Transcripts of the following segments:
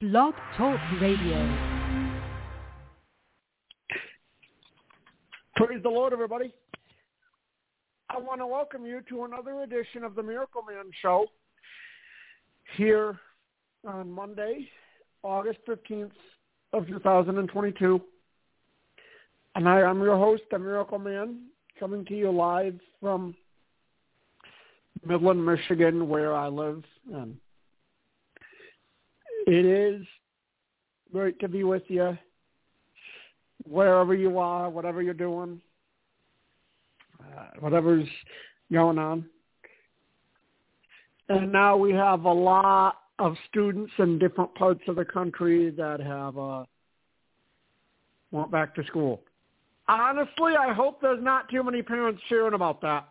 Blog Talk Radio. Praise the Lord, everybody. I want to welcome you to another edition of the Miracle Man Show here on Monday, August 15th of 2022. And I am your host, the Miracle Man, coming to you live from Midland, Michigan, where I live. And it is great to be with you wherever you are, whatever you're doing, whatever's going on. And now we have a lot of students in different parts of the country that have went back to school. Honestly, I hope there's not too many parents cheering about that.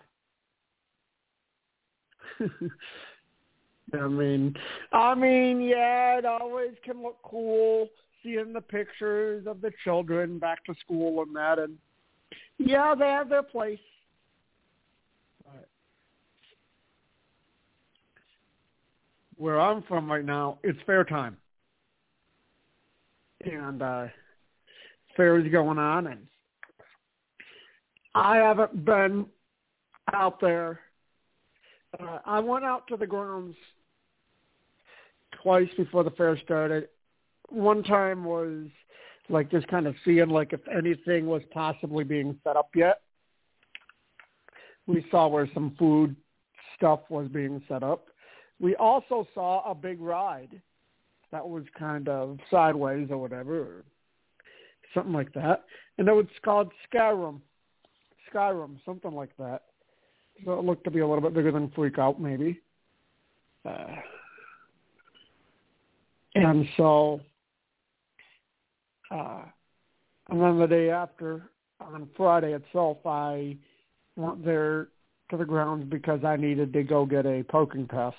I mean, yeah, it always can look cool seeing the pictures of the children back to school and that, and yeah, they have their place. But where I'm from right now, it's fair time, and fair is going on, and I haven't been out there. I went out to the grounds twice before the fair started. One time was like just kind of seeing like if anything was possibly being set up yet. We saw where some food stuff was being set up. We also saw a big ride that was kind of sideways or whatever, or something like that. And it was called Skyrim, something like that. So it looked to be a little bit bigger than Freak Out, maybe. And so, and then the day after, on Friday itself, I went there to the grounds because I needed to go get a parking pass.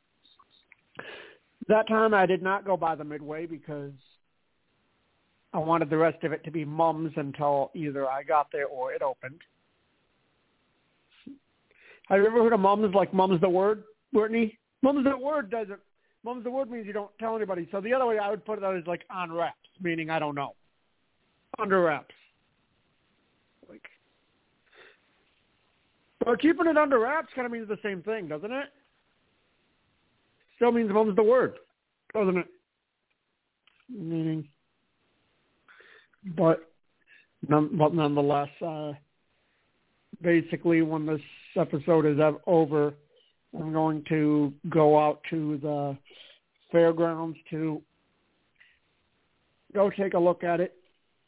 That time I did not go by the Midway because I wanted the rest of it to be mums until either I got there or it opened. Have you ever heard of mums, like mum's the word, Brittany? Mum's the word doesn't. Mum's the word means you don't tell anybody. So the other way I would put it out is like on wraps, meaning I don't know. Under wraps. Like, but keeping it under wraps kind of means the same thing, doesn't it? Still means mum's the word, doesn't it? Meaning, but nonetheless, basically when this episode is over, I'm going to go out to the fairgrounds to go take a look at it.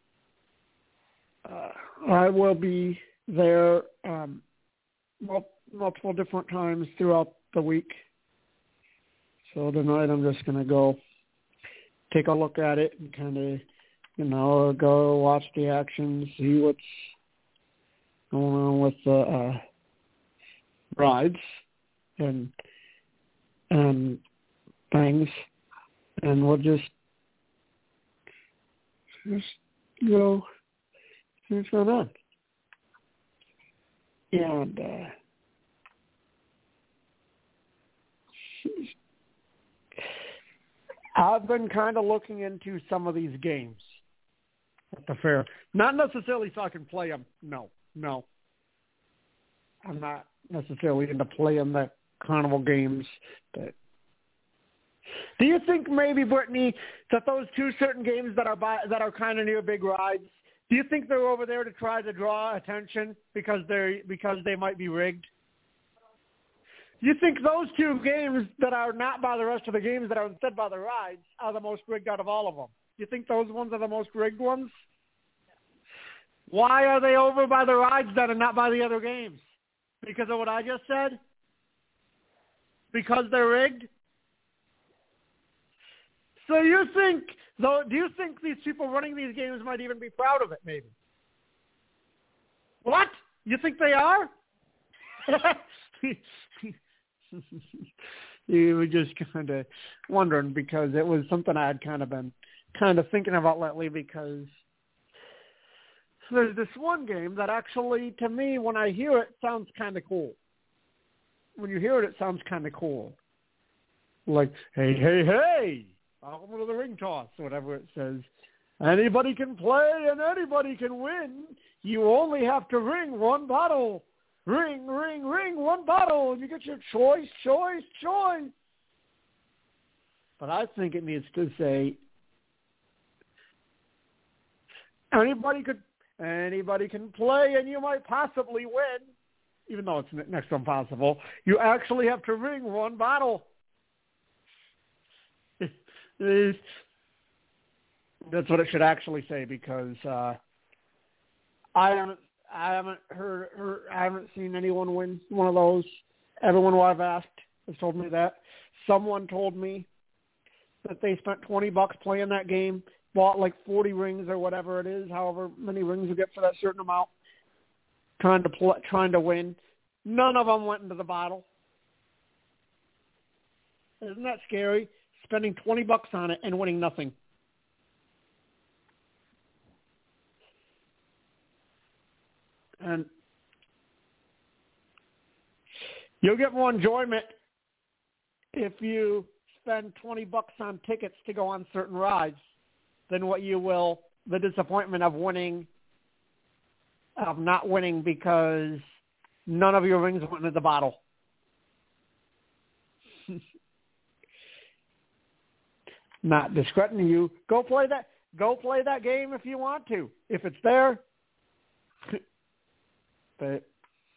I will be there multiple different times throughout the week. So tonight I'm just going to go take a look at it and kind of, go watch the action, see what's going on with the rides and things, and we'll just go see what's going on. And I've been kind of looking into some of these games at the fair. Not necessarily so I can play them. No. I'm not necessarily into playing the carnival games. But do you think maybe, Brittany, that those two certain games that are kind of near big rides, do you think they're over there to try to draw attention because they might be rigged? Do you think those two games that are not by the rest of the games that are instead by the rides are the most rigged out of all of them? Do you think those ones are the most rigged ones? Why are they over by the rides then and not by the other games? Because of what I just said? Because they're rigged? So do you think these people running these games might even be proud of it, maybe? What? You think they are? You were just kind of wondering because it was something I had kind of been thinking about lately because there's this one game that actually, to me, when I hear it, sounds kind of cool. When you hear it, it sounds kind of cool. Like, hey, hey, hey, Welcome to the ring toss, whatever it says. Anybody can play and anybody can win. You only have to ring one bottle. Ring, ring, ring, one bottle, and you get your choice, choice, choice. But I think it needs to say anybody can play and you might possibly win, even though it's next to impossible. You actually have to ring one bottle. That's what it should actually say, because I haven't seen anyone win one of those. Everyone who I've asked has told me that. Someone told me that they spent $20 playing that game, bought like 40 rings or whatever it is, however many rings you get for that certain amount, trying to win. None of them went into the bottle. Isn't that scary? Spending $20 on it and winning nothing. And you'll get more enjoyment if you spend $20 on tickets to go on certain rides than what you will the disappointment of not winning because none of your rings went into the bottle. Not discrediting you. Go play that game if you want to. If it's there. But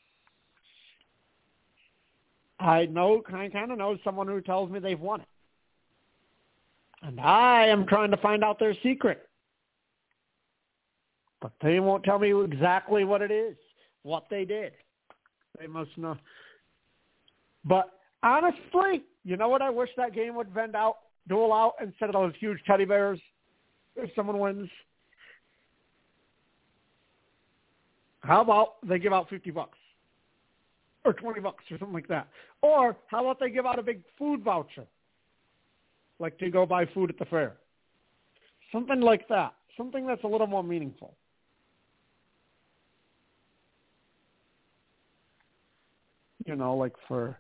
I kind of know someone who tells me they've won it. And I am trying to find out their secret. But they won't tell me exactly what it is, what they did. They must know. But honestly, you know what I wish that game would duel out instead of those huge teddy bears if someone wins? How about they give out $50 or $20 or something like that? Or how about they give out a big food voucher, like to go buy food at the fair? Something like that. Something that's a little more meaningful. You know, like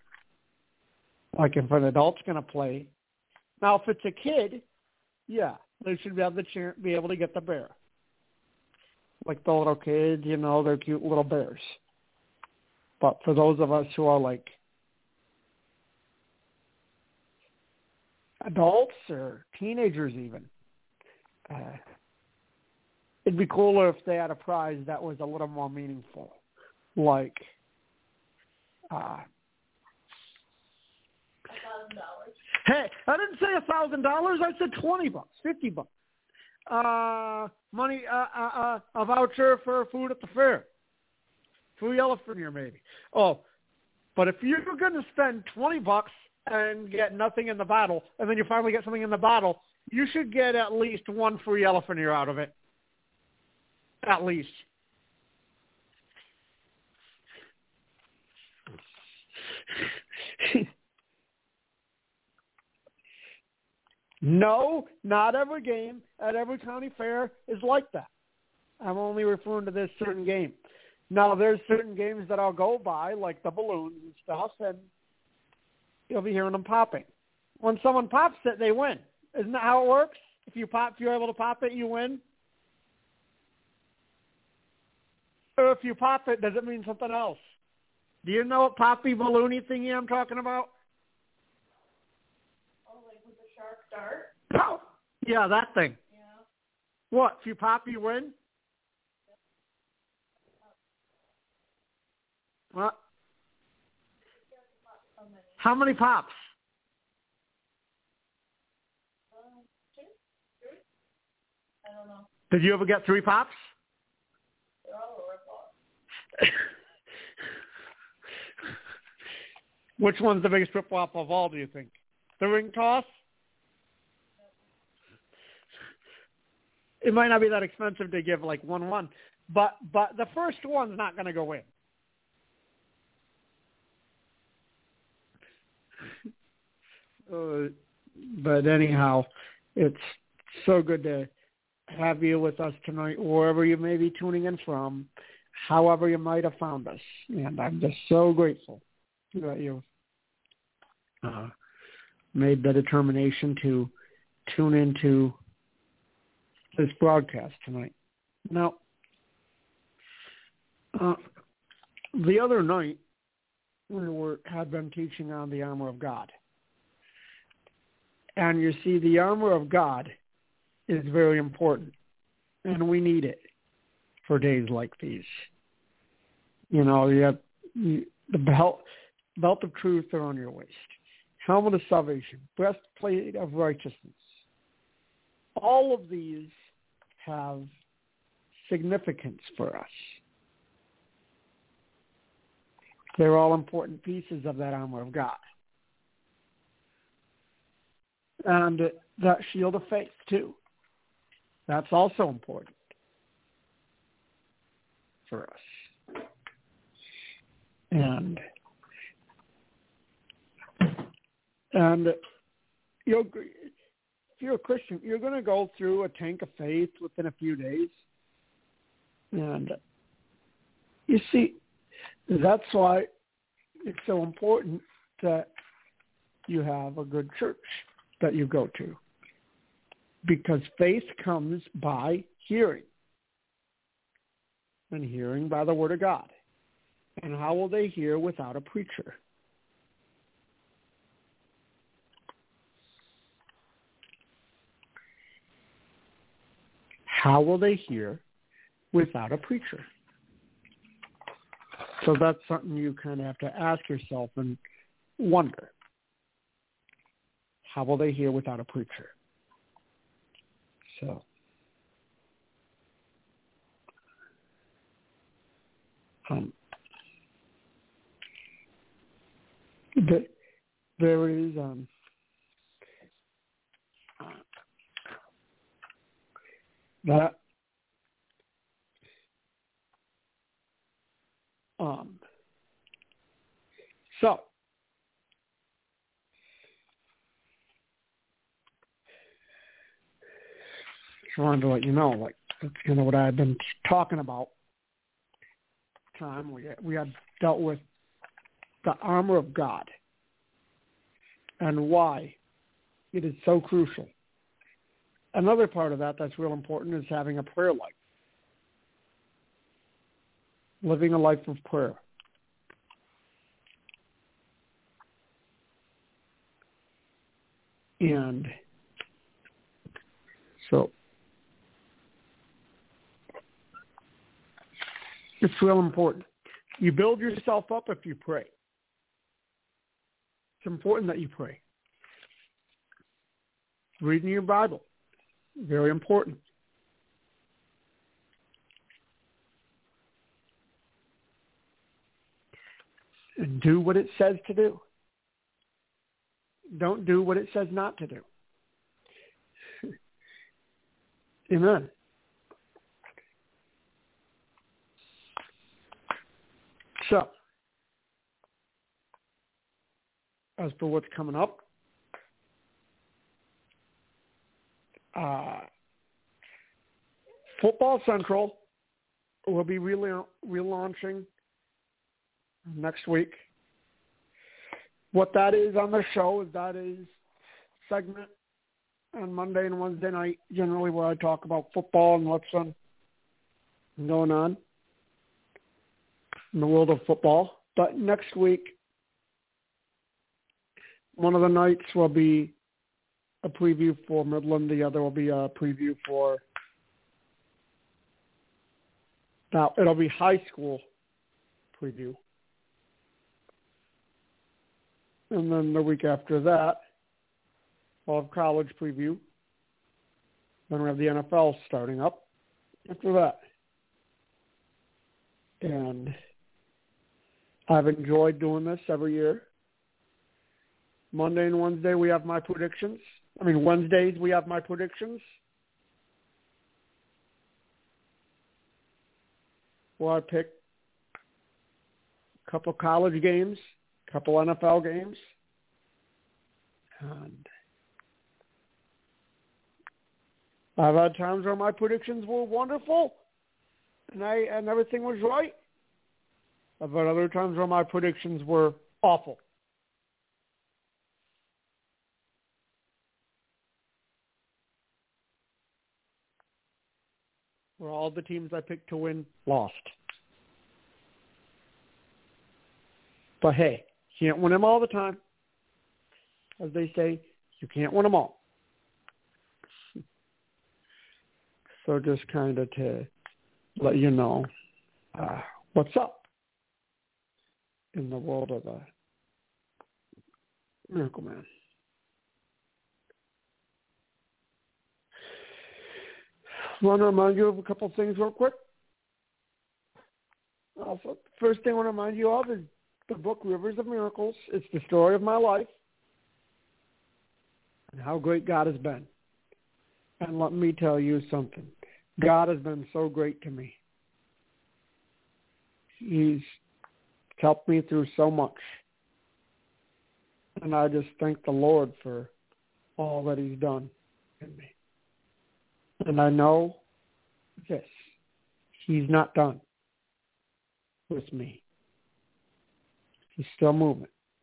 if an adult's going to play. Now, if it's a kid, yeah, they should be able to get the bear. Like the little kids, you know, they're cute little bears. But for those of us who are like adults or teenagers even, it'd be cooler if they had a prize that was a little more meaningful. Like, $1,000. Hey, I didn't say $1,000. I said $20, $50. Money, a voucher for food at the fair. Free elephant ear, maybe. Oh, but if you're going to spend $20 and get nothing in the bottle, and then you finally get something in the bottle, you should get at least one free elephant ear out of it. At least. No, not every game at every county fair is like that. I'm only referring to this certain game. Now, there's certain games that I'll go by, like the balloons and stuff, and you'll be hearing them popping. When someone pops it, they win. Isn't that how it works? If you're able to pop it, you win. Or if you pop it, does it mean something else? Do you know what poppy balloony thingy I'm talking about? Shark dart? Oh, yeah, that thing. Yeah. What? If you pop, you win? What? How many pops? 2, 3? I don't know. Did you ever get 3 pops? They're all over the place. Which one's the biggest rip-off of all, do you think? The ring toss? It might not be that expensive to give like 1-1, but the first one's not going to go in. But anyhow, it's so good to have you with us tonight, wherever you may be tuning in from, however you might have found us. And I'm just so grateful that you made the determination to tune into this broadcast tonight. Now, the other night, we had been teaching on the armor of God. And you see, the armor of God is very important, and we need it for days like these. You know, you have the belt of truth around your waist, helmet of salvation, breastplate of righteousness. All of these have significance for us. They're all important pieces of that armor of God. And that shield of faith, too. That's also important for us. And if you're a Christian, you're going to go through a tank of faith within a few days. And you see, that's why it's so important that you have a good church that you go to. Because faith comes by hearing. And hearing by the Word of God. And how will they hear without a preacher? How will they hear without a preacher? So that's something you kind of have to ask yourself and wonder. How will they hear without a preacher? So, there is that so just wanted to let you know, like, that's kind of what I've been talking about. Time we had dealt with the armor of God and why it is so crucial. Another part of that that's real important is having a prayer life. Living a life of prayer. And so it's real important. You build yourself up if you pray. It's important that you pray. Reading your Bible. Very important. And do what it says to do. Don't do what it says not to do. Amen. So, as for what's coming up, Football Central will be relaunching next week. What that is on the show is that is segment on Monday and Wednesday night, generally where I talk about football and what's going on in the world of football. But next week, one of the nights will be a preview for Midland. The other will be a preview for, now it'll be high school preview. And then the week after that, we'll have college preview. Then we have the NFL starting up after that. And I've enjoyed doing this every year. Monday and Wednesday we have my predictions. Wednesdays we have my predictions. Well, I pick a couple college games, a couple NFL games. And I've had times where my predictions were wonderful and everything was right. I've had other times where my predictions were awful. where all the teams I picked to win lost. But hey, you can't win them all the time. As they say, you can't win them all. So just kind of to let you know what's up in the world of the Miracle Man. I want to remind you of a couple of things real quick. Also, first thing I want to remind you of is the book Rivers of Miracles. It's the story of my life and how great God has been. And let me tell you something. God has been so great to me. He's helped me through so much. And I just thank the Lord for all that he's done in me. And I know this. He's not done with me. He's still moving.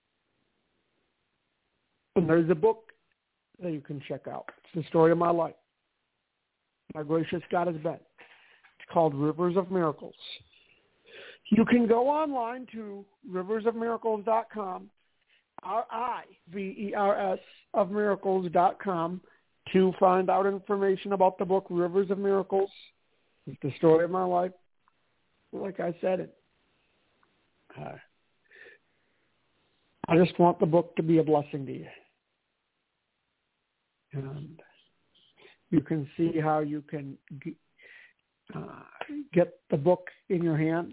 And there's a book that you can check out. It's the story of my life. How gracious God has been. It's called Rivers of Miracles. You can go online to riversofmiracles.com, RIVERS of miracles.com, to find out information about the book Rivers of Miracles. It's the story of my life. Like I said, I just want the book to be a blessing to you. And you can see how you can get the book in your hands.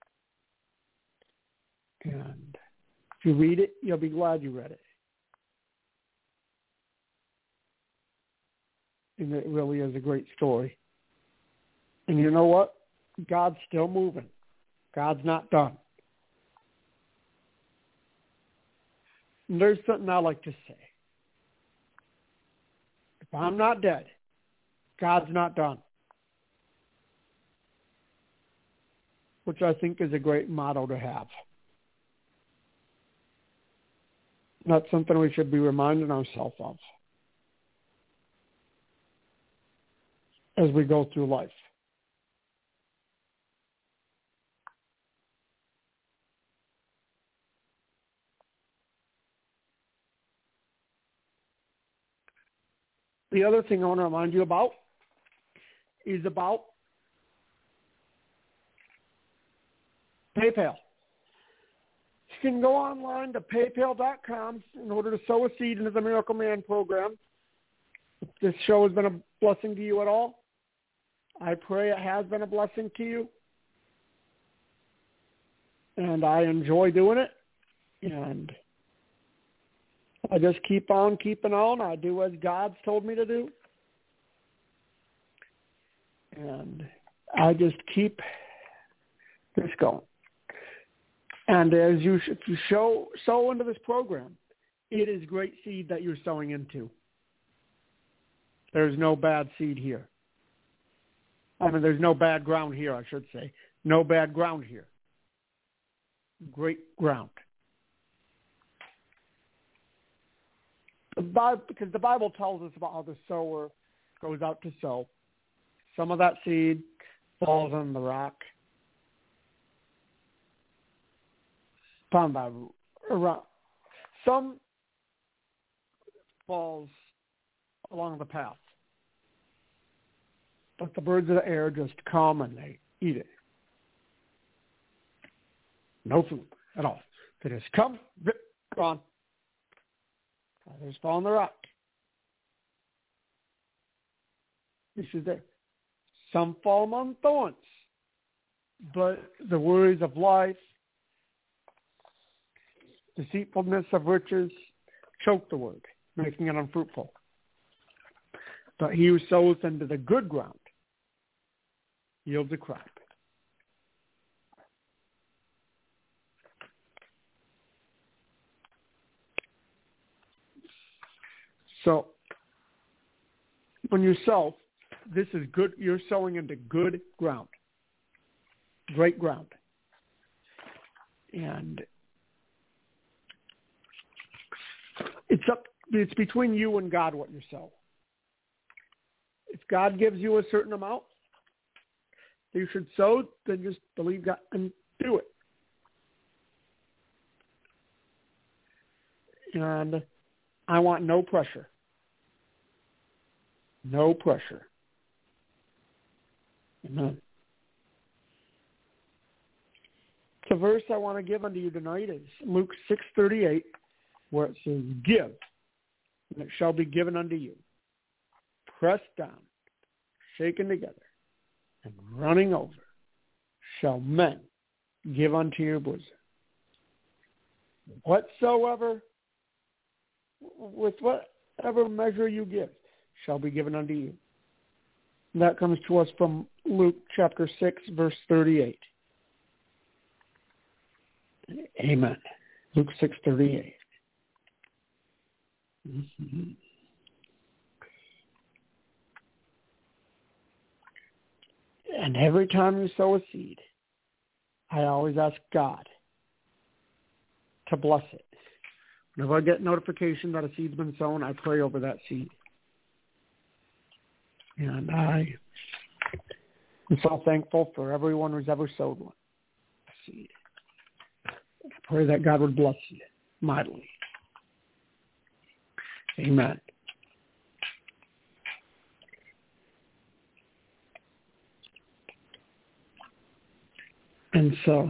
And if you read it, you'll be glad you read it. And it really is a great story. And you know what? God's still moving. God's not done. And there's something I like to say. If I'm not dead, God's not done. Which I think is a great motto to have. That's something we should be reminding ourselves of as we go through life. The other thing I want to remind you about is about PayPal. You can go online to paypal.com in order to sow a seed into the Miracle Man program. If this show has been a blessing to you at all, I pray it has been a blessing to you. And I enjoy doing it. And I just keep on keeping on. I do as God's told me to do. And I just keep this going. And as you sow into this program, it is great seed that you're sowing into. There's no bad seed here. I mean, there's no bad ground here, I should say. No bad ground here. Great ground. Because the Bible tells us about how the sower goes out to sow. Some of that seed falls on the rock. Some falls along the path. But the birds of the air just come and they eat it. No food at all. They just come, rip, gone. Others fall on the rock. This is there. Some fall among thorns. But the worries of life, deceitfulness of riches, choke the word, making it unfruitful. But he who sows into the good ground yields a crop. So when you sow, this is good. You're sowing into good ground, great ground. And it's between you and God what you sow. If God gives you a certain amount, that you should sow, then just believe God and do it. And I want no pressure. No pressure. Amen. The verse I want to give unto you tonight is Luke 6:38, where it says, "Give, and it shall be given unto you. Pressed down, shaken together, and running over, shall men give unto your bosom. Whatsoever, with whatever measure you give, shall be given unto you." And that comes to us from Luke chapter 6, verse 38. Amen. Luke 6:38. Mm-hmm. And every time you sow a seed, I always ask God to bless it. Whenever I get notification that a seed's been sown, I pray over that seed. And I am so thankful for everyone who's ever sowed one seed. I pray that God would bless you mightily. Amen. And so,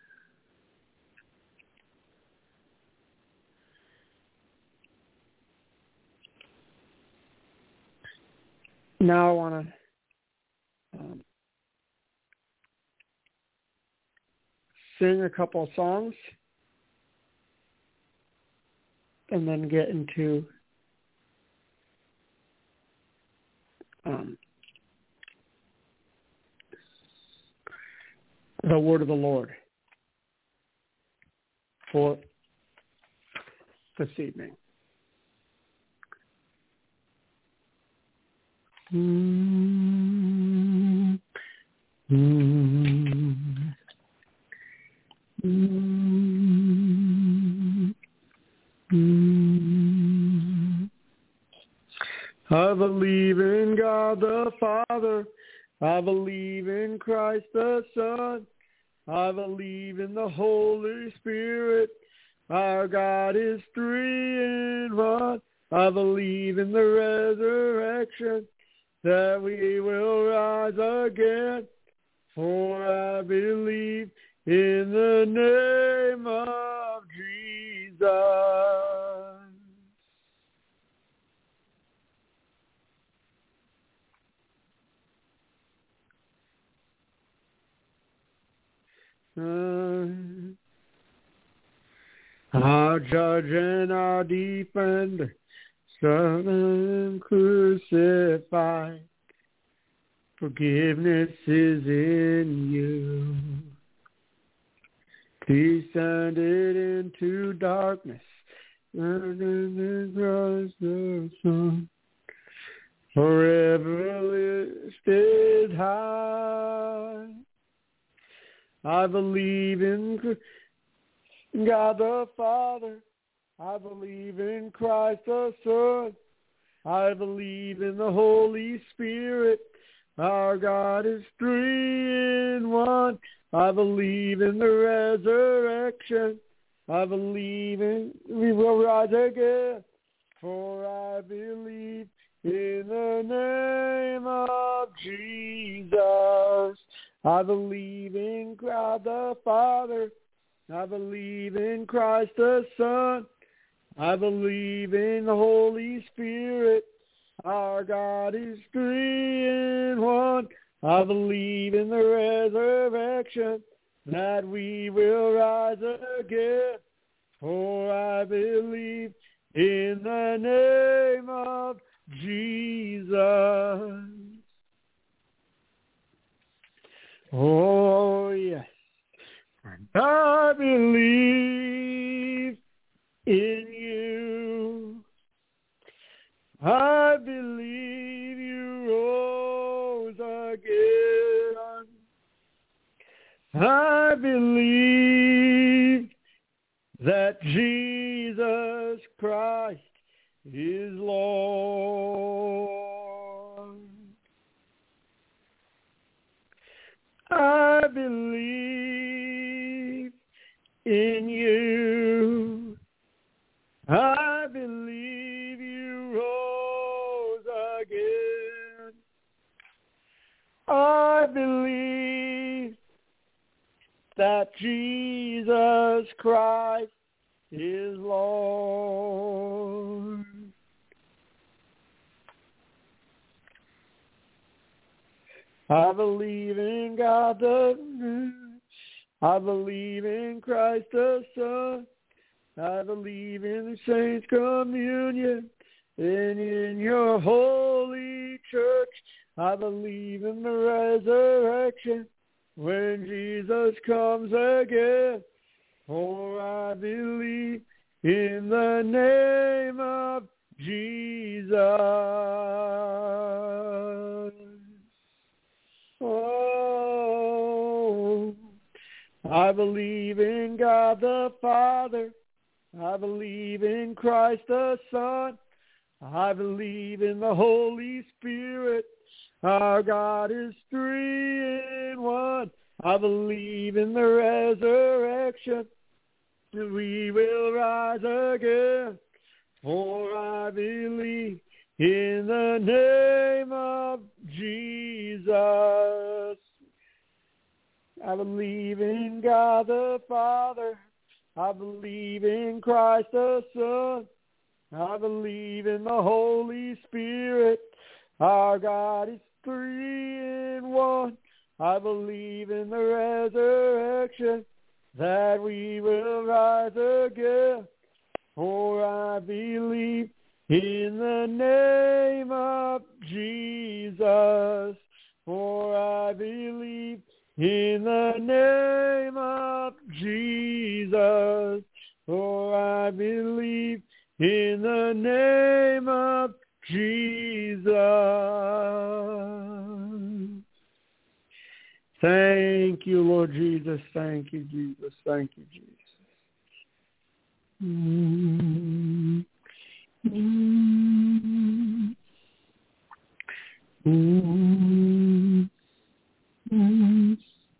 now I want to sing a couple of songs and then get into the word of the Lord for this evening. I believe in God the Father. I believe in Christ the Son. I believe in the Holy Spirit. Our God is three in one. I believe in the resurrection, that we will rise again. For I believe in the name of Jesus. Our judge and our defender, Son and crucified, forgiveness is in you. Descended into darkness, and across the sun, forever lifted high. I believe in God the Father. I believe in Christ the Son. I believe in the Holy Spirit. Our God is three in one. I believe in the resurrection. I believe in we will rise again. For I believe in the name of Jesus. I believe in God the Father. I believe in Christ the Son. I believe in the Holy Spirit. Our God is three in one. I believe in the resurrection, that we will rise again. For I believe in the name of Jesus. Oh, yes. And I believe in you. I believe you rose again. I believe that Jesus Christ is Lord. that Jesus Christ is Lord. I believe in God the Son. I believe in Christ the Son. I believe in the saints' communion and in your holy church. I believe in the resurrection when Jesus comes again. For I believe in the name of Jesus. Oh, I believe in God the Father. I believe in Christ the Son. I believe in the Holy Spirit. Our God is 3 in 1. I believe in the resurrection. We will rise again. For I believe in the name of Jesus. I believe in God the Father. I believe in Christ the Son. I believe in the Holy Spirit. Our God is 3 in 1. I believe in the resurrection, that we will rise again. For I believe in the name of Jesus. For I believe in the name of Jesus. For I believe in the name of Jesus. Thank you, Lord Jesus. Thank you, Jesus. Thank you, Jesus. Mm-hmm. Mm-hmm. Mm-hmm.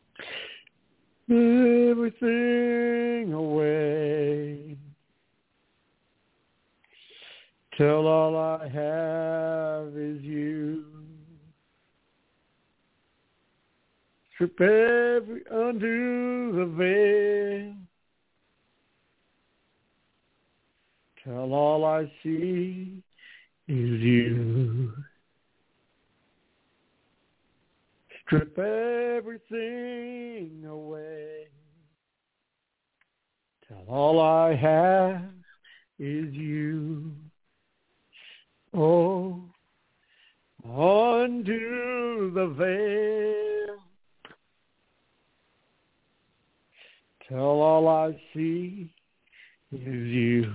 Everything away, till all I have is you. Strip undo the veil, till all I see is you. Strip everything away, till all I have is you. Oh, undo the veil, till all I see is you.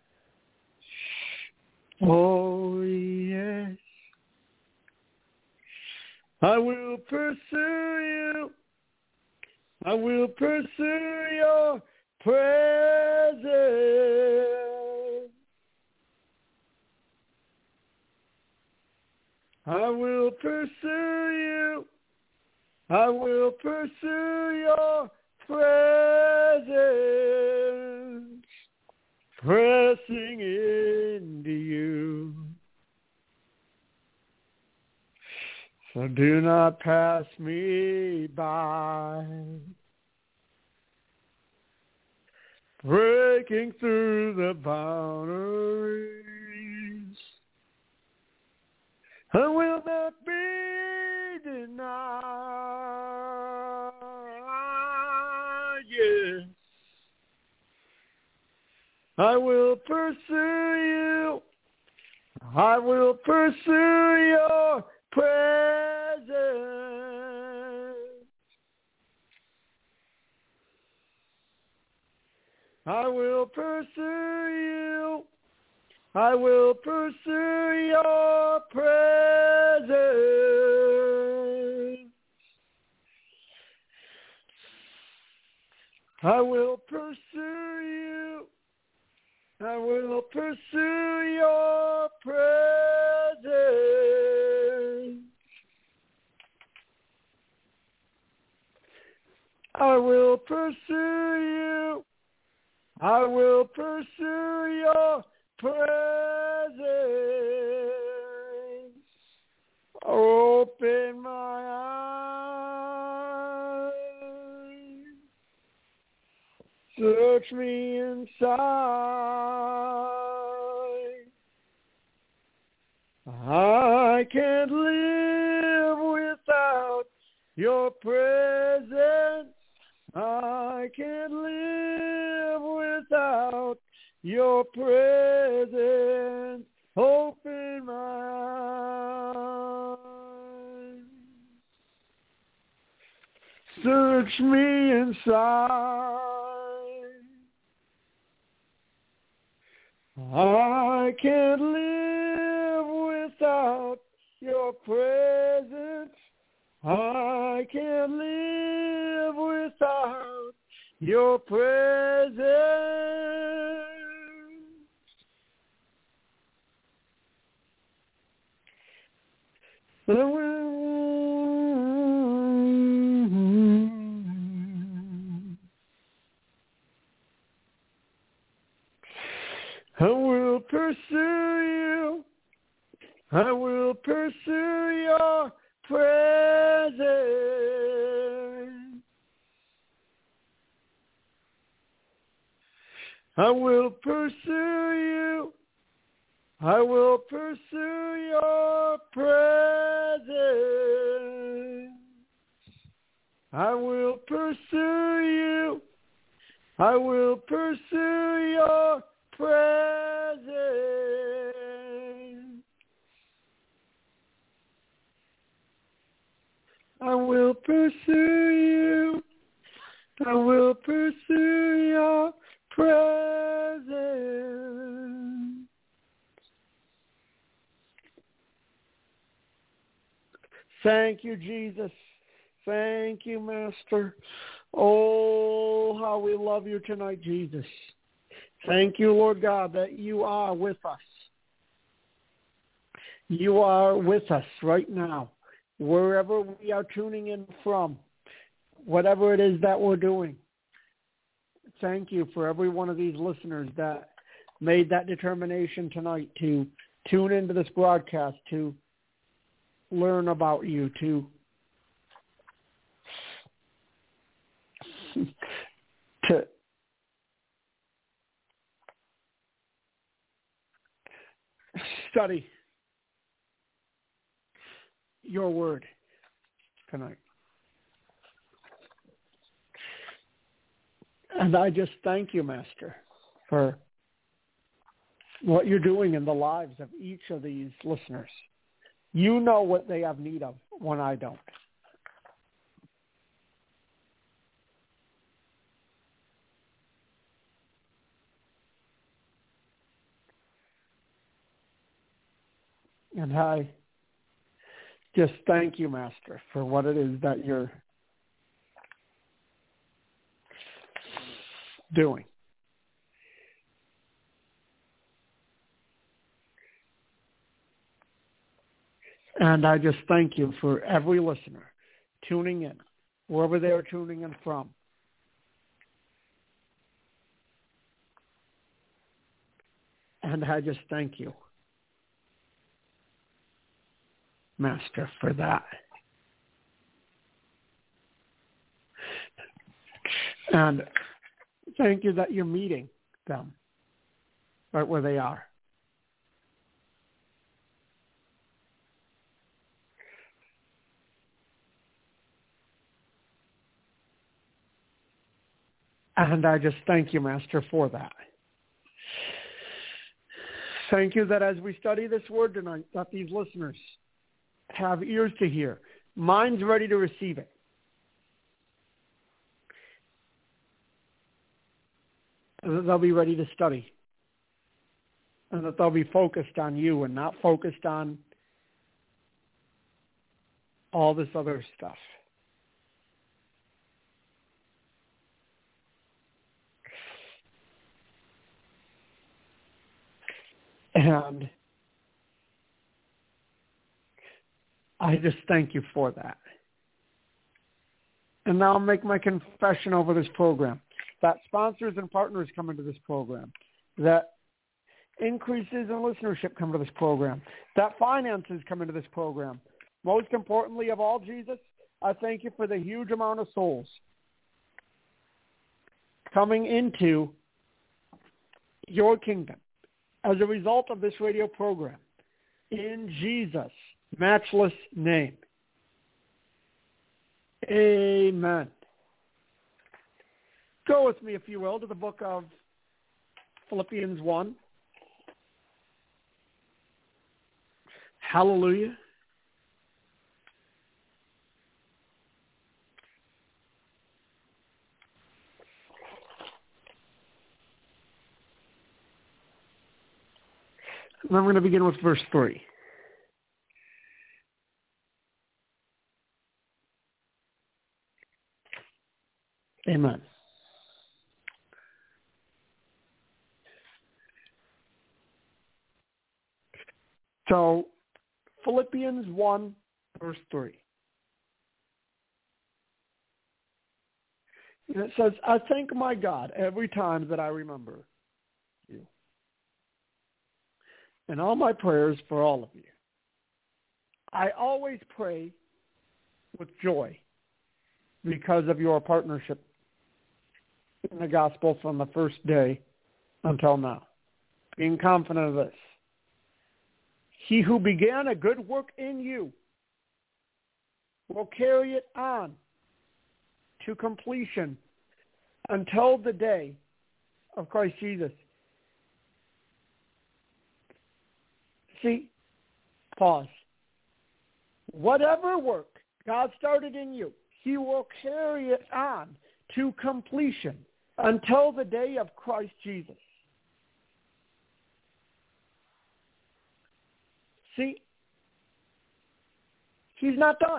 Oh, yes, I will pursue you. I will pursue your presence. I will pursue you. I will pursue your presence. Pressing into you. So do not pass me by. Breaking through the boundaries, I will not be denied. Yes, I will pursue you. I will pursue your presence. I will pursue you. I will pursue your presence. I will pursue you. I will pursue your presence. I will pursue you. I will pursue your presence. Open my eyes. Search me inside. I can't live without your presence. I can't live without your presence. Open my eyes. Search me inside. I can't live without your presence. I can't live without your presence. I will pursue you. I will pursue your presence. I will pursue you. I will pursue your presence. I will pursue you. I will pursue your presence. I will pursue you. I will pursue your presence. Thank you, Jesus. Thank you, Master. Oh, how we love you tonight, Jesus. Thank you, Lord God, that you are with us. You are with us right now, wherever we are tuning in from, whatever it is that we're doing. Thank you for every one of these listeners that made that determination tonight to tune into this broadcast, to learn about you, to study your word tonight. And I just thank you, Master, for what you're doing in the lives of each of these listeners. You know what they have need of when I don't. And I just thank you, Master, for what it is that you're doing. And I just thank you for every listener tuning in, wherever they are tuning in from. And I just thank you, Master, for that. And thank you that you're meeting them right where they are. And I just thank you, Master, for that. Thank you that as we study this word tonight, that these listeners have ears to hear, minds ready to receive it. And that they'll be ready to study. And that they'll be focused on you and not focused on all this other stuff. And I just thank you for that. And now I'll make my confession over this program, that sponsors and partners come into this program, that increases in listenership come to this program, that finances come into this program. Most importantly of all, Jesus, I thank you for the huge amount of souls coming into your kingdom as a result of this radio program. In Jesus' matchless name. Amen. Go with me, if you will, to the book of Philippians 1. Hallelujah. And I'm going to begin with verse 3. Amen. So, Philippians 1, verse 3. And it says, I thank my God every time that I remember you. And all my prayers for all of you. I always pray with joy because of your partnership in the gospel from the first day until now. Being confident of this. He who began a good work in you will carry it on to completion until the day of Christ Jesus. See, pause. Whatever work God started in you, he will carry it on to completion until the day of Christ Jesus. See, he's not done.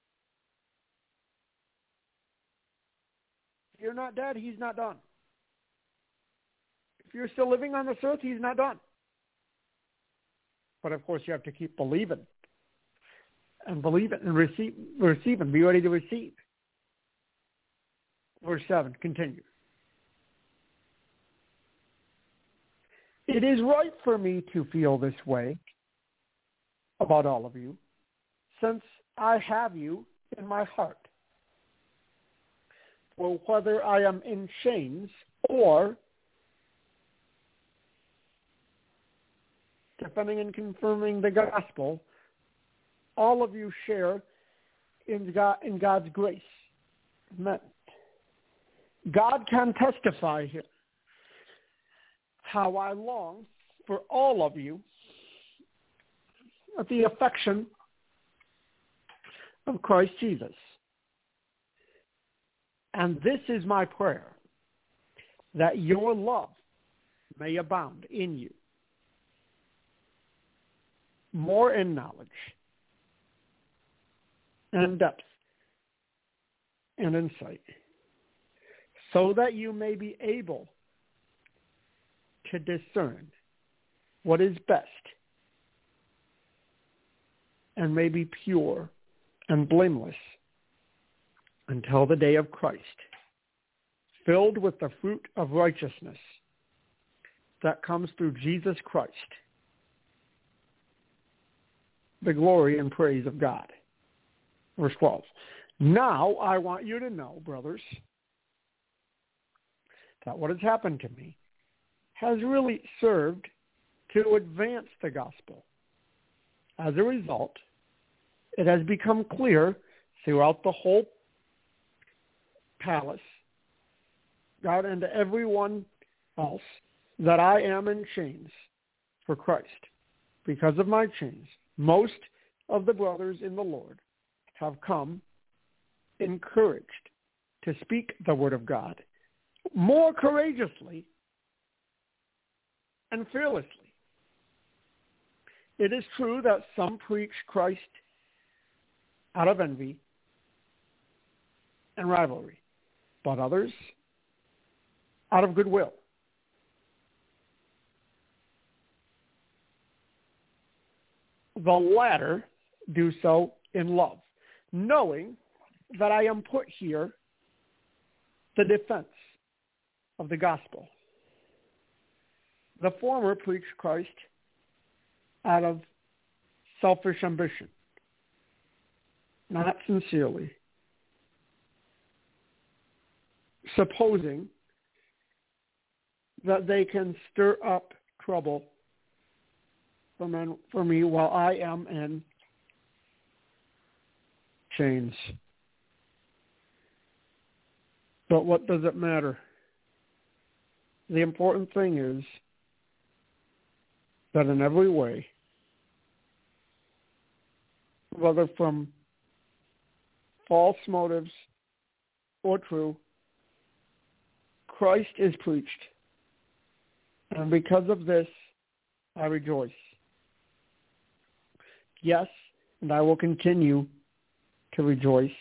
If you're not dead, he's not done. If you're still living on this earth, he's not done. But of course, you have to keep believing and receive and be ready to receive. Verse 7, continue. It is right for me to feel this way about all of you, since I have you in my heart. For whether I am in chains or defending and confirming the gospel, all of you share in God's grace. Amen. God can testify here how I long for all of you with the affection of Christ Jesus. And this is my prayer, that your love may abound in you, more in knowledge and depth and insight, so that you may be able to discern what is best and may be pure and blameless until the day of Christ, filled with the fruit of righteousness that comes through Jesus Christ, the glory and praise of God. Verse 12. Now I want you to know, brothers, that what has happened to me has really served to advance the gospel. As a result, it has become clear throughout the whole palace, God, and to everyone else, that I am in chains for Christ. Because of my chains, most of the brothers in the Lord have come encouraged to speak the word of God more courageously and fearlessly. It is true that some preach Christ out of envy and rivalry, but others out of goodwill. The latter do so in love, knowing that I am put here the defense of the gospel. The former preach Christ out of selfish ambition, not sincerely, supposing that they can stir up trouble for me while I am in chains. But what does it matter? The important thing is that in every way, whether from false motives or true, Christ is preached. And because of this, I rejoice. Yes, and I will continue to rejoice.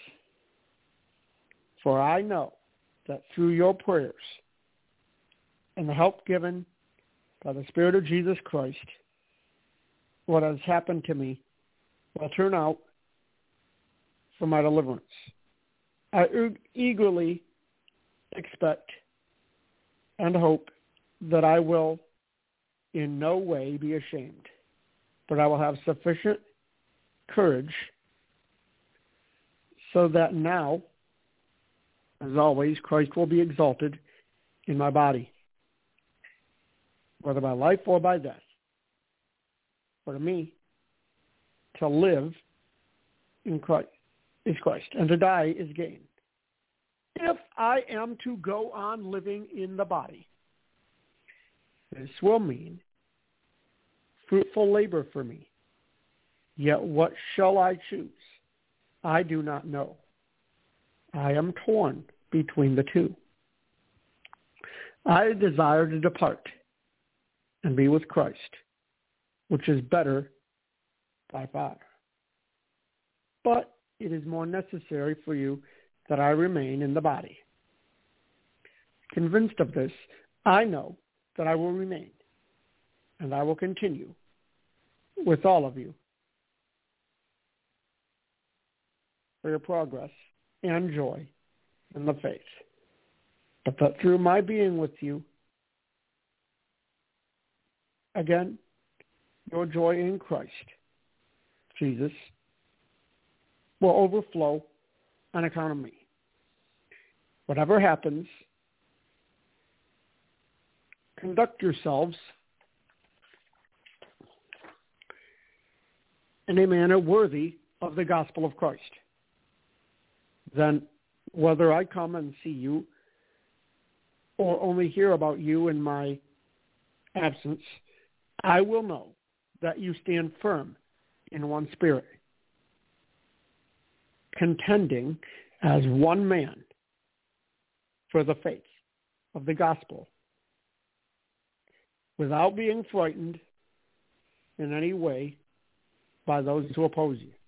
For I know that through your prayers and the help given by the Spirit of Jesus Christ, what has happened to me will turn out for my deliverance. I eagerly expect and hope that I will in no way be ashamed, but I will have sufficient courage so that now, as always, Christ will be exalted in my body, whether by life or by death. For to me, to live in Christ is Christ, and to die is gain. If I am to go on living in the body, this will mean fruitful labor for me. Yet what shall I choose? I do not know. I am torn between the two. I desire to depart and be with Christ, which is better by far. But it is more necessary for you that I remain in the body. Convinced of this, I know that I will remain, and I will continue with all of you for your progress and joy in the faith, but that through my being with you, again, your joy in Christ, Jesus, will overflow on account of me. Whatever happens, conduct yourselves in a manner worthy of the gospel of Christ. Then, whether I come and see you or only hear about you in my absence, I will know that you stand firm in one spirit, contending as one man for the faith of the gospel, without being frightened in any way by those who oppose you.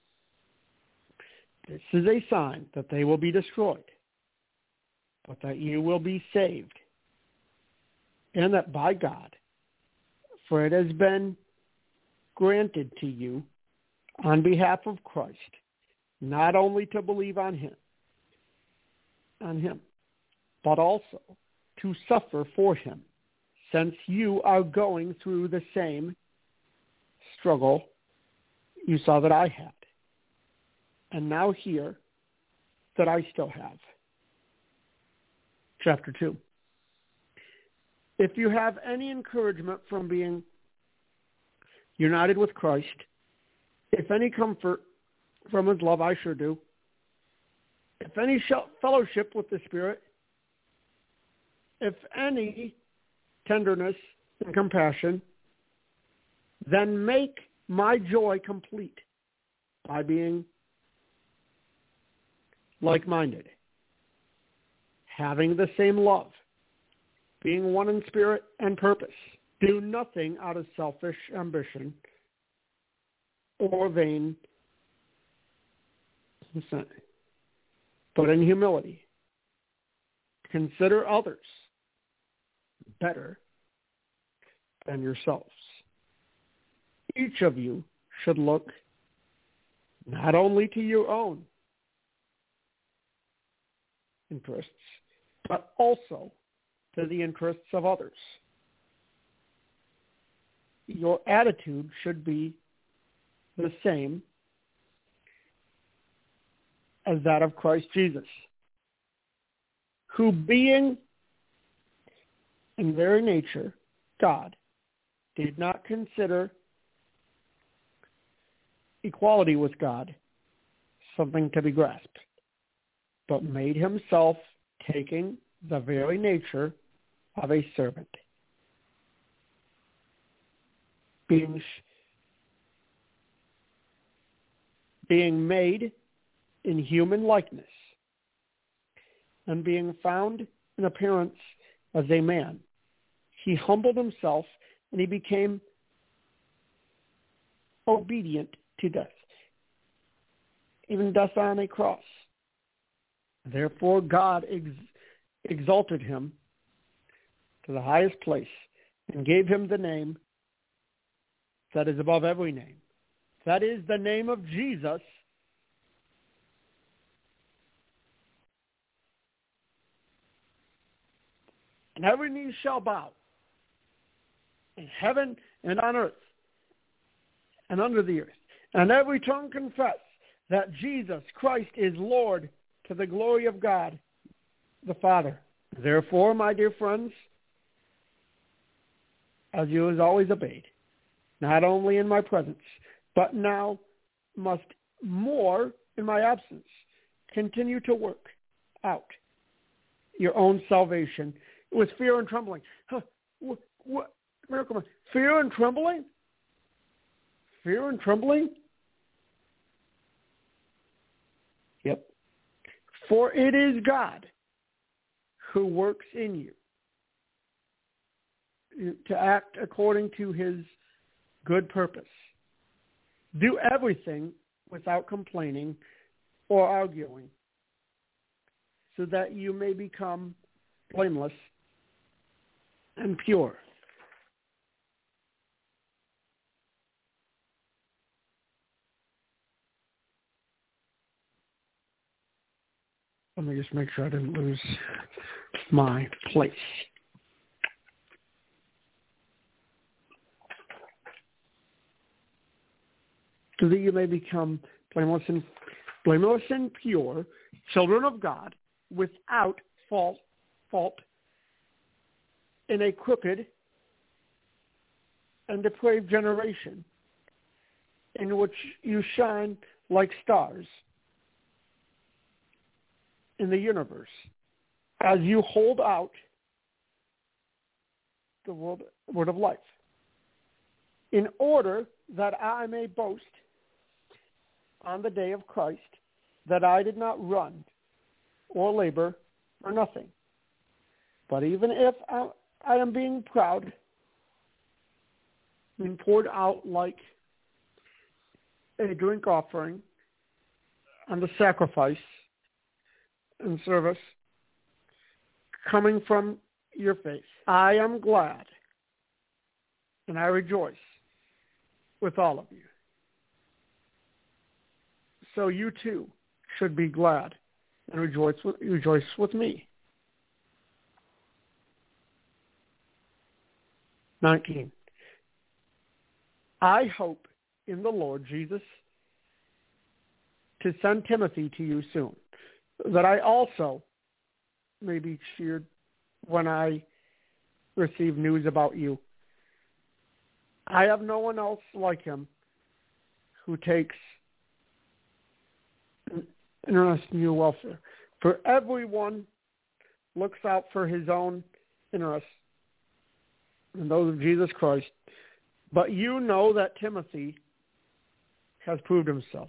This is a sign that they will be destroyed, but that you will be saved, and that by God, for it has been granted to you on behalf of Christ, not only to believe on him, but also to suffer for him, since you are going through the same struggle you saw that I had, and now hear that I still have. Chapter 2. If you have any encouragement from being united with Christ, if any comfort from his love, I sure do. If any fellowship with the Spirit, if any tenderness and compassion, then make my joy complete by being like-minded, having the same love, being one in spirit and purpose. Do nothing out of selfish ambition or vain consent, but in humility, consider others better than yourselves. Each of you should look not only to your own interests, but also to the interests of others. Your attitude should be the same as that of Christ Jesus, who being in very nature, God did not consider equality with God something to be grasped, but made himself taking the very nature of a servant, being made in human likeness, and being found in appearance as a man. He humbled himself, and he became obedient to death, even death on a cross. Therefore, God exalted him to the highest place and gave him the name that is above every name. That is the name of Jesus. And every knee shall bow, in heaven and on earth and under the earth, and every tongue confess that Jesus Christ is Lord, to the glory of God the Father. Therefore, my dear friends, as you have always obeyed, not only in my presence, but now must more in my absence, continue to work out your own salvation with fear and trembling. What miracle? Fear and trembling? Fear and trembling? Yep. For it is God who works in you to act according to his good purpose. Do everything without complaining or arguing, so that you may become blameless and pure. Let me just make sure I didn't lose my place. So that you may become blameless and pure, children of God, without fault in a crooked and depraved generation, in which you shine like stars in the universe, as you hold out the word of life, in order that I may boast on the day of Christ that I did not run or labor for nothing. But even if I am being proud, being poured out like a drink offering on the sacrifice and service coming from your face, I am glad and I rejoice with all of you. So you too should be glad and rejoice with me. 19. I hope in the Lord Jesus to send Timothy to you soon, that I also may be cheered when I receive news about you. I have no one else like him who takes an interest in your welfare. For everyone looks out for his own interests and those of Jesus Christ. But you know that Timothy has proved himself.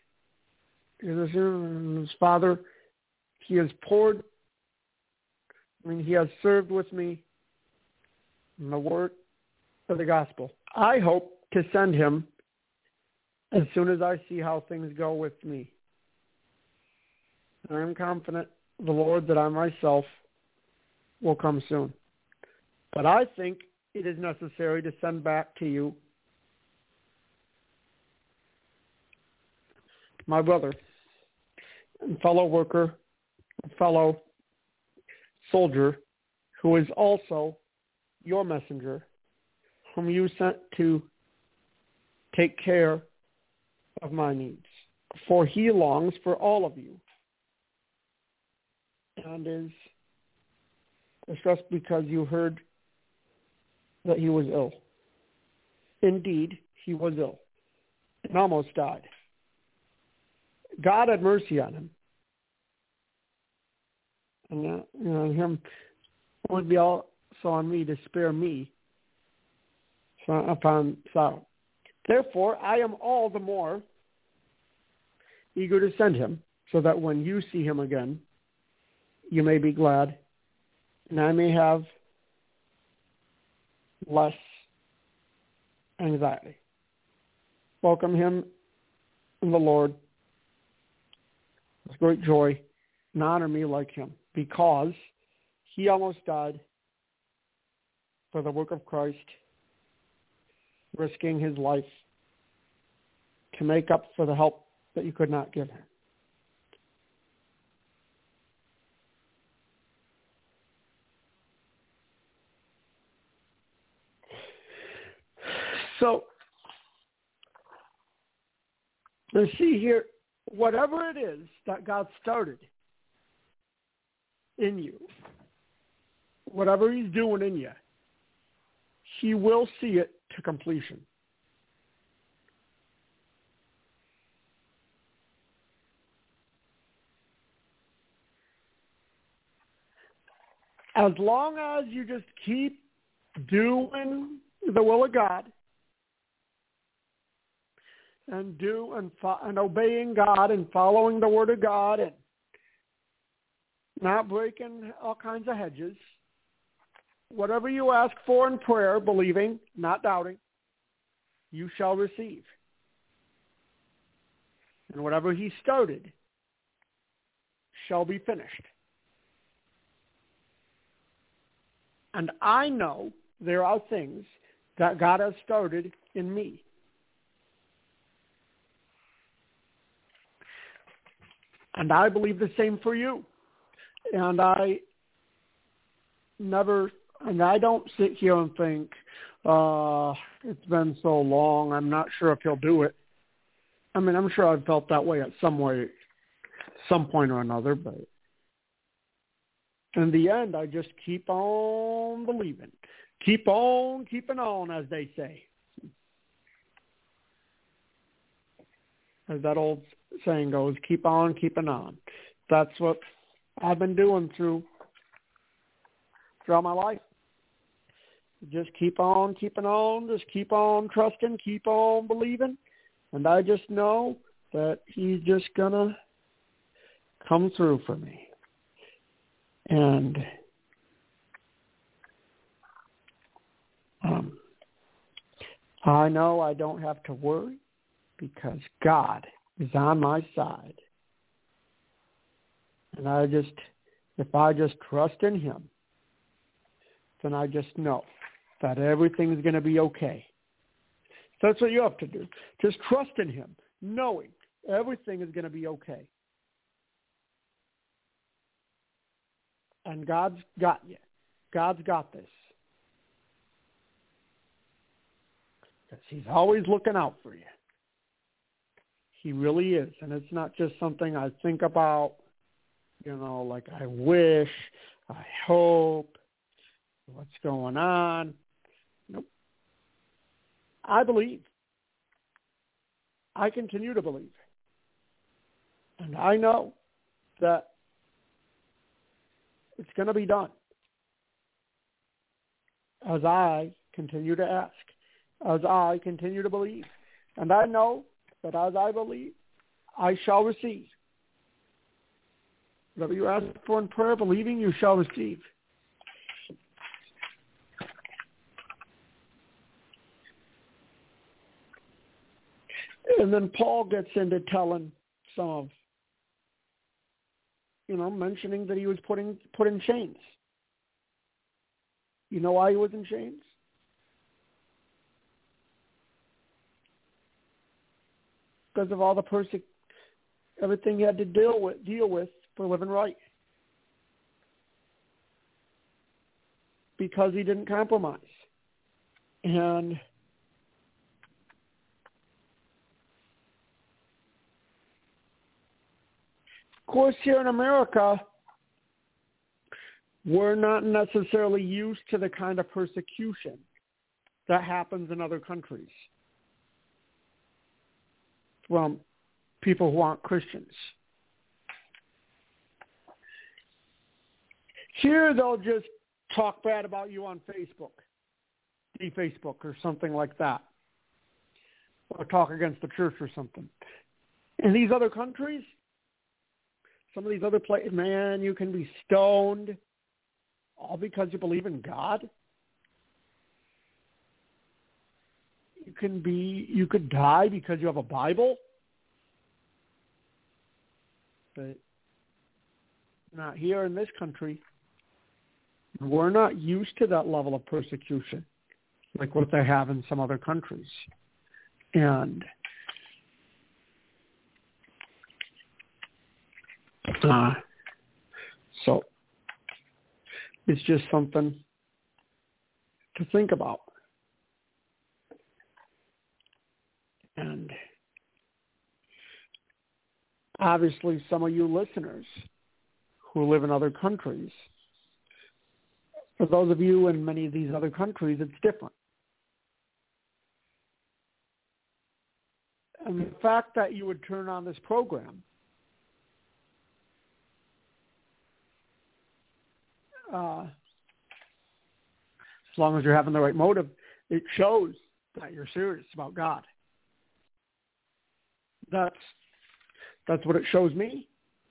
His father, he has served with me in the word of the gospel. I hope to send him as soon as I see how things go with me. I am confident of the Lord that I myself will come soon. But I think it is necessary to send back to you my brother and fellow worker, fellow soldier, who is also your messenger, whom you sent to take care of my needs. For he longs for all of you and is distressed because you heard that he was ill. Indeed, he was ill and almost died. God had mercy on him. And him would be also on me to spare me upon sorrow. Therefore, I am all the more eager to send him, so that when you see him again, you may be glad, and I may have less anxiety. Welcome him in the Lord with great joy, and honor me like him, because he almost died for the work of Christ, risking his life to make up for the help that you could not give him. So, let's see here, whatever it is that God started in you, whatever he's doing in you, he will see it to completion. As long as you just keep doing the will of God and obeying God and following the Word of God and not breaking all kinds of hedges, whatever you ask for in prayer, believing, not doubting, you shall receive. And whatever he started shall be finished. And I know there are things that God has started in me. And I believe the same for you. And I don't sit here and think, it's been so long, I'm not sure if he'll do it. I mean, I'm sure I've felt that way at some point or another, but in the end, I just keep on believing. Keep on keeping on, as they say. As that old saying goes, keep on keeping on. That's what I've been doing throughout my life. Just keep on keeping on. Just keep on trusting. Keep on believing. And I just know that he's just going to come through for me. And I know I don't have to worry because God is on my side. And if I just trust in him, then I just know that everything's going to be okay. So that's what you have to do. Just trust in him, knowing everything is going to be okay. And God's got you. God's got this. Because he's always looking out for you. He really is. And it's not just something I think about, like I wish, I hope, what's going on. Nope. I believe. I continue to believe. And I know that it's going to be done as I continue to ask, as I continue to believe. And I know that as I believe, I shall receive. Whatever you ask for in prayer, believing, you shall receive. And then Paul gets into telling some of, mentioning that he was put in chains. You know why he was in chains? Because of all the everything he had to deal with for living right. Because he didn't compromise. And of course, here in America, we're not necessarily used to the kind of persecution that happens in other countries from people who aren't Christians. Here they'll just talk bad about you on Facebook, Facebook or something like that, or talk against the church or something. In these other countries, some of these other places, man, you can be stoned all because you believe in God. You could die because you have a Bible. But not here in this country. We're not used to that level of persecution like what they have in some other countries. And so it's just something to think about. And obviously some of you listeners who live in other countries, for those of you in many of these other countries, it's different. And the fact that you would turn on this program as long as you're having the right motive, it shows that you're serious about God. That's what it shows me,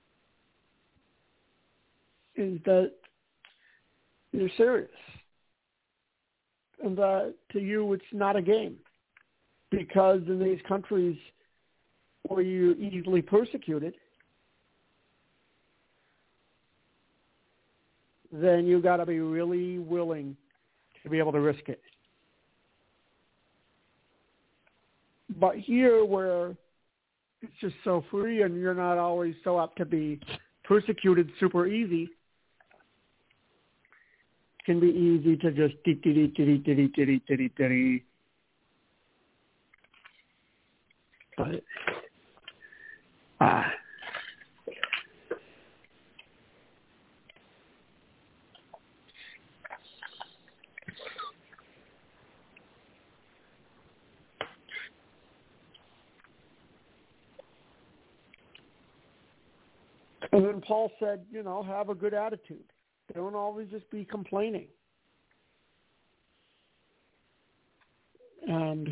is that you're serious. And that to you it's not a game. Because in these countries where you're easily persecuted, then you got to be really willing to be able to risk it. But here where it's just so free and you're not always so apt to be persecuted super easy, it can be easy to just but and then Paul said, have a good attitude. Don't always just be complaining. And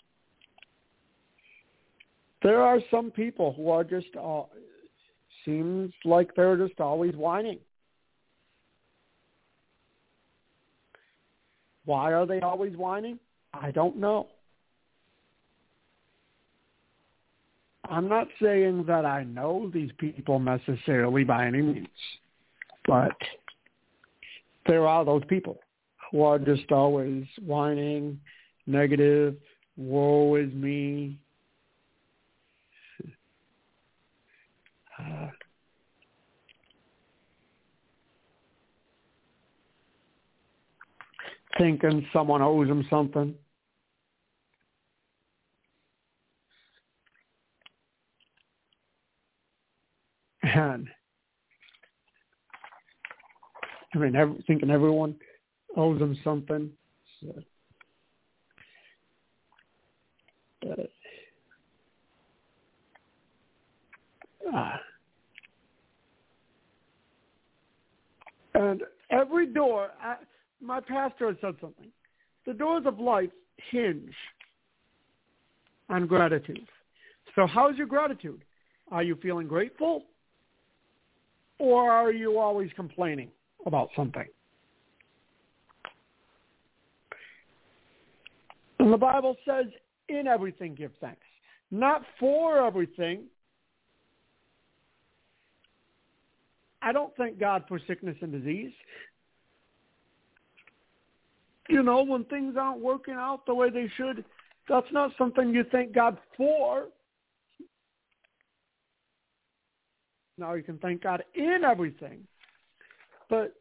there are some people who are just, seems like they're just always whining. Why are they always whining? I don't know. I'm not saying that I know these people necessarily by any means, but there are those people who are just always whining, negative, woe is me. Thinking someone owes them something. And thinking everyone owes them something. So, and every door, my pastor had said something. The doors of life hinge on gratitude. So how's your gratitude? Are you feeling grateful? Or are you always complaining about something? And the Bible says, in everything give thanks. Not for everything. I don't thank God for sickness and disease. When things aren't working out the way they should, that's not something you thank God for. Now you can thank God in everything. But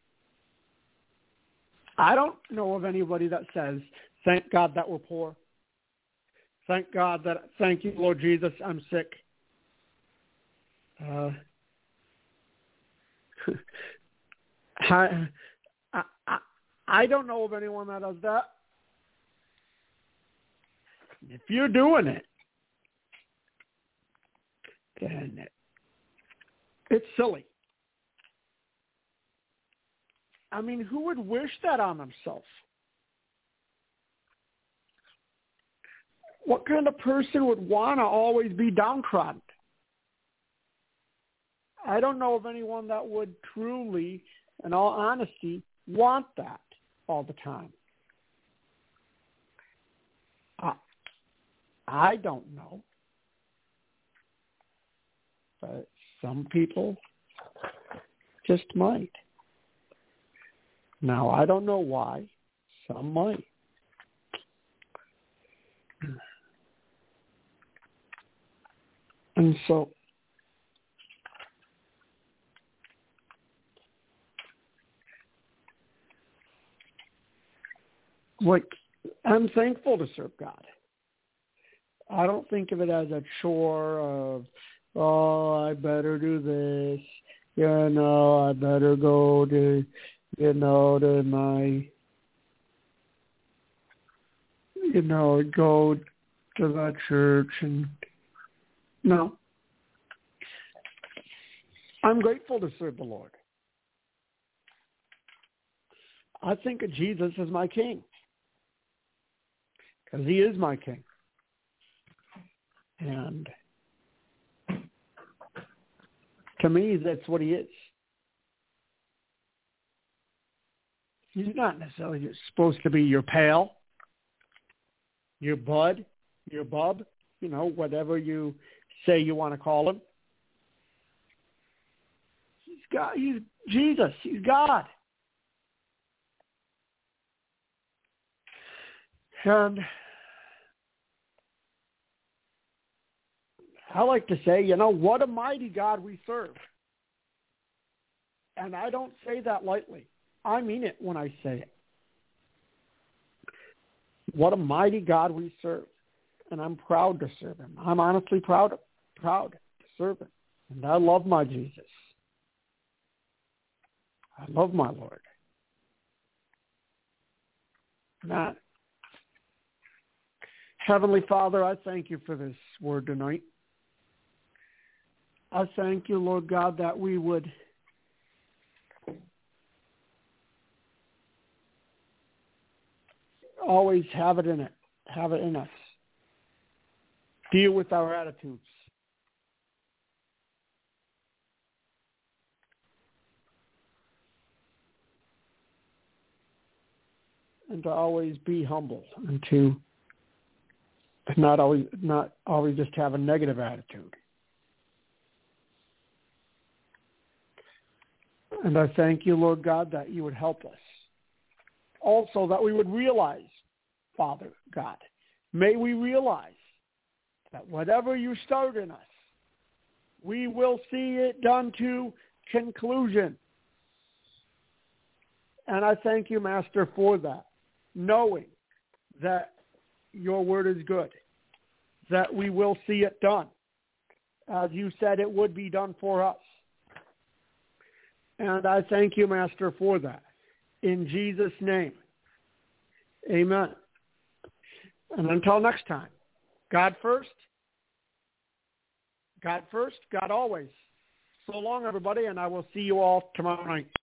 I don't know of anybody that says, thank God that we're poor. Thank you, Lord Jesus, I'm sick. I don't know of anyone that does that. if you're doing it, then it's silly. I mean, who would wish that on himself? What kind of person would want to always be downtrodden? I don't know of anyone that would truly, in all honesty, want that all the time. I don't know. But some people just might. Now, I don't know why. Some might. And so, like, I'm thankful to serve God. I don't think of it as a chore of, oh, I better do this. I better go to, to my, go to the church. And no. I'm grateful to serve the Lord. I think of Jesus as my king, because he is my king. And to me, that's what he is. He's not necessarily supposed to be your pal, your bud, your bub, whatever you say you want to call him. He's Jesus. He's God. And I like to say, what a mighty God we serve. And I don't say that lightly. I mean it when I say it. What a mighty God we serve. And I'm proud to serve him. I'm honestly proud to serve him. And I love my Jesus. I love my Lord. Now, Heavenly Father, I thank you for this word tonight. I thank you, Lord God, that we would always have it in us. Deal with our attitudes. And to always be humble and to not always just have a negative attitude. And I thank you, Lord God, that you would help us. Also, that we would realize, Father God, may we realize that whatever you start in us, we will see it done to conclusion. And I thank you, Master, for that, knowing that your word is good, that we will see it done, as you said it would be done for us. And I thank you, Master, for that. In Jesus' name, amen. And until next time, God first, God always. So long, everybody, and I will see you all tomorrow night.